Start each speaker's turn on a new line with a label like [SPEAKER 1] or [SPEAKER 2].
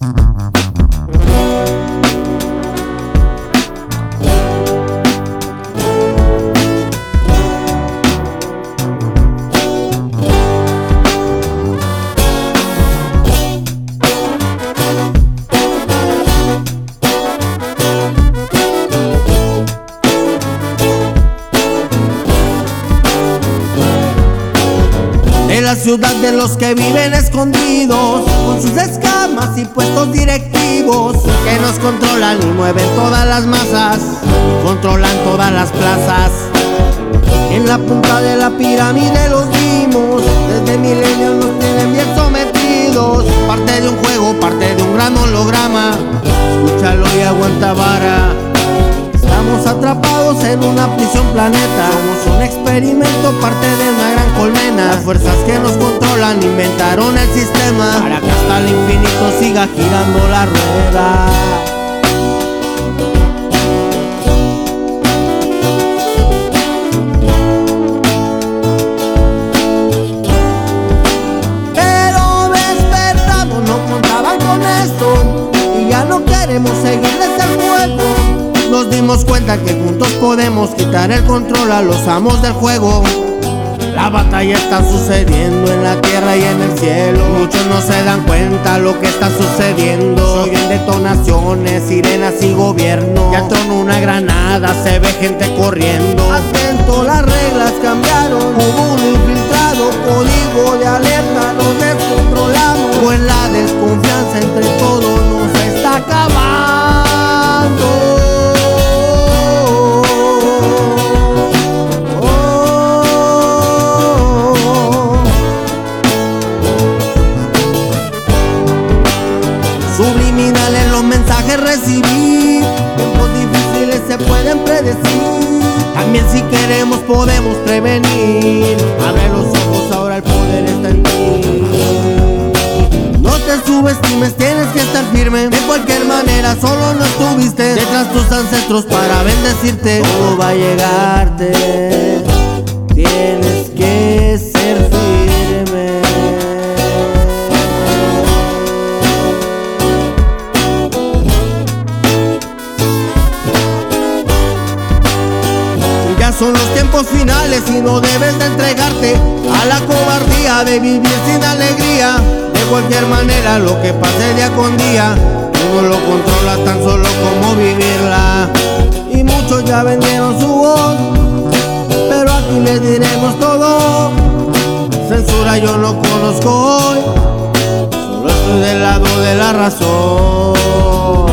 [SPEAKER 1] La ciudad de los que viven escondidos, con sus escamas y puestos directivos, que nos controlan y mueven todas las masas, y controlan todas las plazas. En la punta de la pirámide los vimos, desde milenios nos tienen bien sometidos. Parte de un juego, parte de un gran holograma, escúchalo y aguanta vara. Estamos atrapados en una prisión planeta, somos un experimento, parte de una gran colmena. Las fuerzas que nos controlan inventaron el sistema para que hasta el infinito siga girando la rueda. Pero despertamos, no contaban con esto, y ya no queremos seguirles el juego. Nos dimos cuenta que juntos podemos quitar el control a los amos del juego. La batalla está sucediendo en la tierra y en el cielo. Muchos no se dan cuenta lo que está sucediendo. Se oyen detonaciones, sirenas y gobierno. Ya tronó una granada, se ve gente corriendo. Atento, las reglas cambiaron. Hubo un infiltrado, código de alerta, nos descontrolamos. Pues la desconfianza entre todos nos está acabando. Subliminales los mensajes recibí, tiempos difíciles se pueden predecir. También si queremos podemos prevenir. Abre los ojos, ahora el poder está en ti. No te subestimes, tienes que estar firme. De cualquier manera solo no estuviste detrás tus ancestros para bendecirte. Todo va a llegarte, tienes que ser firme. Son los tiempos finales y no debes de entregarte a la cobardía de vivir sin alegría. De cualquier manera lo que pase día con día, tú no lo controlas tan solo como vivirla. Y muchos ya vendieron su voz, pero aquí les diremos todo. Censura yo no conozco hoy, solo estoy del lado de la razón.